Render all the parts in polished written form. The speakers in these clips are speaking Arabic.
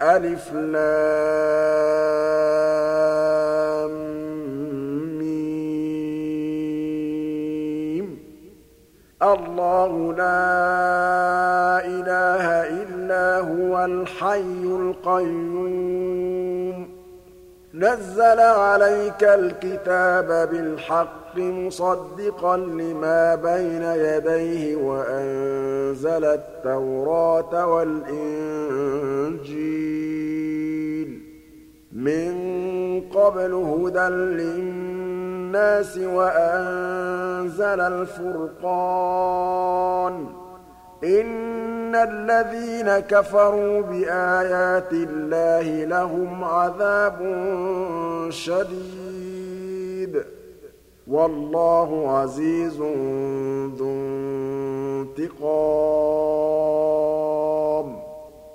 ألف لام ميم الله لا إله إلا هو الحي القيوم نزل عليك الكتاب بالحق مصدقا لما بين يديه وأنزل التوراة والإنجيل من قبل هدى للناس وأنزل الفرقان إن الذين كفروا بآيات الله لهم عذاب شديد والله عزيز ذو انتقام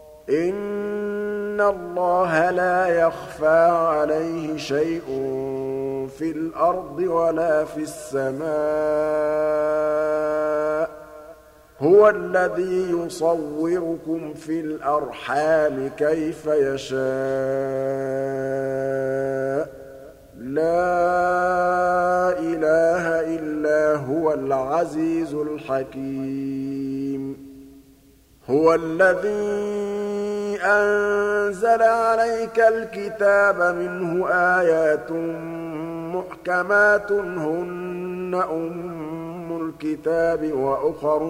إن الله لا يخفى عليه شيء في الأرض ولا في السماء هو الذي يصوركم في الأرحام كيف يشاء لا إله إلا هو العزيز الحكيم هو الذي أنزل عليك الكتاب منه آيات محكمات هن الكتاب وأخر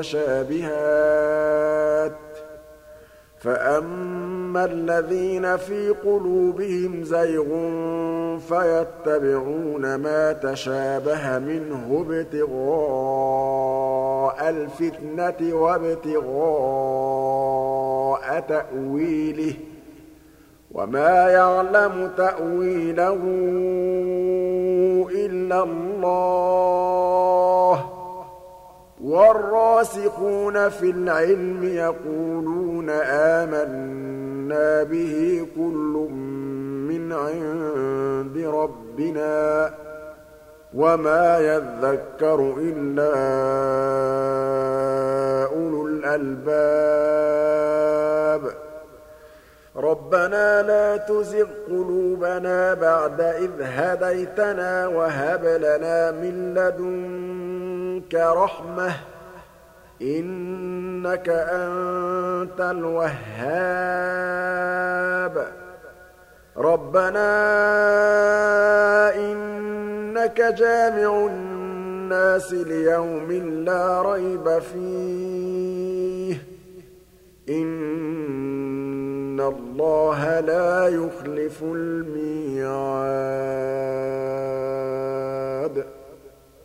متشابهات فأما الذين في قلوبهم زيغ فيتبعون ما تشابه منه ابتغاء الفتنة وابتغاء تأويله وما يعلم تأويله إلا الله والراسخون في العلم يقولون آمنا به كل من عند ربنا وما يذكر إلا أولو الألباب ربنا لا تزغ قلوبنا بعد إذ هديتنا وهب لنا من لدنك رحمة إنك أنت الوهاب ربنا إنك جامع الناس ليوم لا ريب فيه إن الله لا يخلف الميعاد